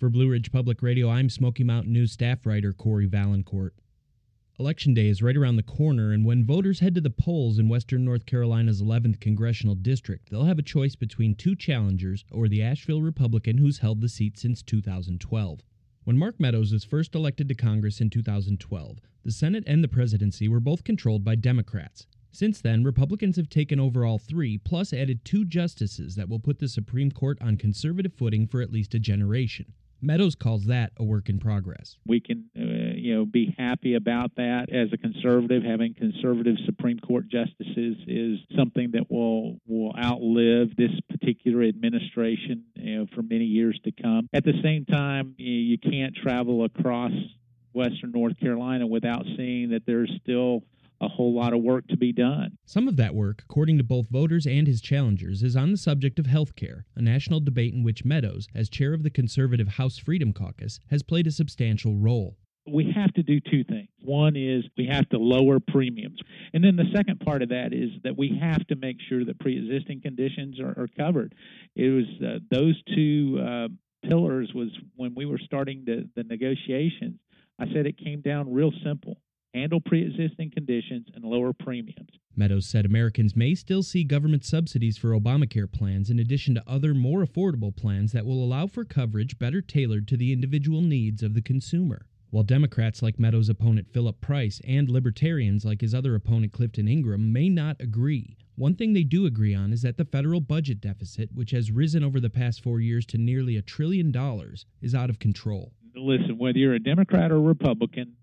For Blue Ridge Public Radio, I'm Smoky Mountain News staff writer Corey Valancourt. Election day is right around the corner, and when voters head to the polls in western North Carolina's 11th Congressional District, they'll have a choice between two challengers or the Asheville Republican who's held the seat since 2012. When Mark Meadows was first elected to Congress in 2012, the Senate and the presidency were both controlled by Democrats. Since then, Republicans have taken over all three, plus added two justices that will put the Supreme Court on conservative footing for at least a generation. Meadows calls that a work in progress. We can, be happy about that. As a conservative, having conservative Supreme Court justices is something that will outlive this particular administration, for many years to come. At the same time, you can't travel across western North Carolina without seeing that there's still a whole lot of work to be done. Some of that work, according to both voters and his challengers, is on the subject of health care, a national debate in which Meadows, as chair of the conservative House Freedom Caucus, has played a substantial role. We have to do two things. One is we have to lower premiums. And then the second part of that is that we have to make sure that pre-existing conditions are covered. It was those two pillars was when we were starting the negotiations. I said it came down real simple. Handle pre-existing conditions and lower premiums. Meadows said Americans may still see government subsidies for Obamacare plans in addition to other more affordable plans that will allow for coverage better tailored to the individual needs of the consumer. While Democrats like Meadows' opponent Philip Price and Libertarians like his other opponent Clifton Ingram may not agree, one thing they do agree on is that the federal budget deficit, which has risen over the past 4 years to nearly $1 trillion, is out of control. Listen, whether you're a Democrat or Republican,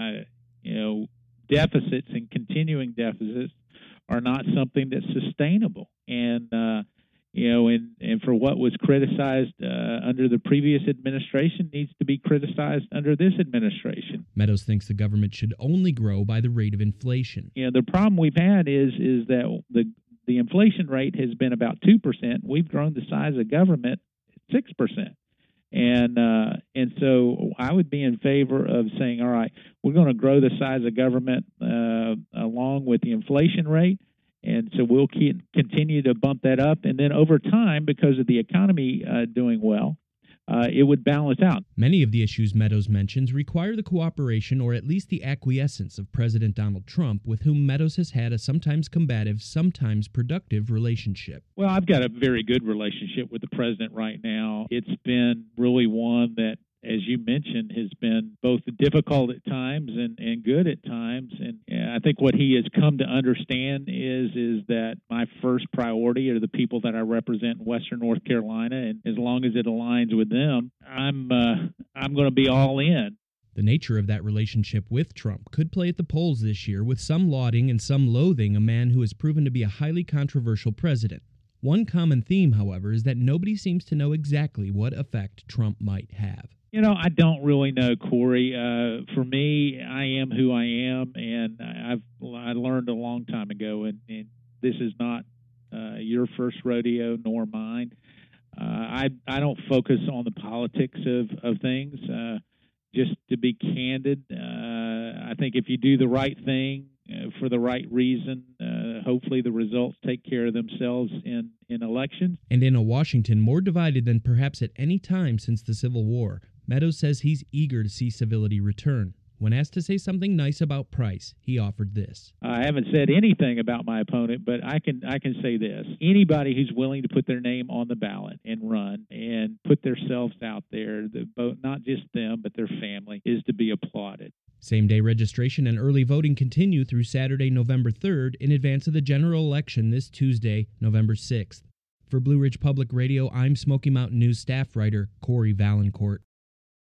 deficits and continuing deficits are not something that's sustainable. And for what was criticized under the previous administration needs to be criticized under this administration. Meadows thinks the government should only grow by the rate of inflation. The problem we've had is that the inflation rate has been about 2%. We've grown the size of government 6%. And so I would be in favor of saying, all right, we're going to grow the size of government along with the inflation rate, and so we'll continue to bump that up. And then over time, because of the economy doing well, it would balance out. Many of the issues Meadows mentions require the cooperation or at least the acquiescence of President Donald Trump, with whom Meadows has had a sometimes combative, sometimes productive relationship. Well, I've got a very good relationship with the president right now. It's been really one that, as you mentioned, has been both difficult at times and good at times. And I think what he has come to understand is that my first priority are the people that I represent in western North Carolina, and as long as it aligns with them, I'm going to be all in. The nature of that relationship with Trump could play at the polls this year, with some lauding and some loathing a man who has proven to be a highly controversial president. One common theme, however, is that nobody seems to know exactly what effect Trump might have. I don't really know, Corey. For me, I am who I am, and I learned a long time ago, and this is not your first rodeo nor mine. I don't focus on the politics of things. Just to be candid, I think if you do the right thing for the right reason, hopefully the results take care of themselves in elections. And in a Washington more divided than perhaps at any time since the Civil War, Meadows says he's eager to see civility return. When asked to say something nice about Price, he offered this. I haven't said anything about my opponent, but I can say this. Anybody who's willing to put their name on the ballot and run and put themselves out there, not just them, but their family, is to be applauded. Same-day registration and early voting continue through Saturday, November 3rd, in advance of the general election this Tuesday, November 6th. For Blue Ridge Public Radio, I'm Smoky Mountain News staff writer Corey Valancourt.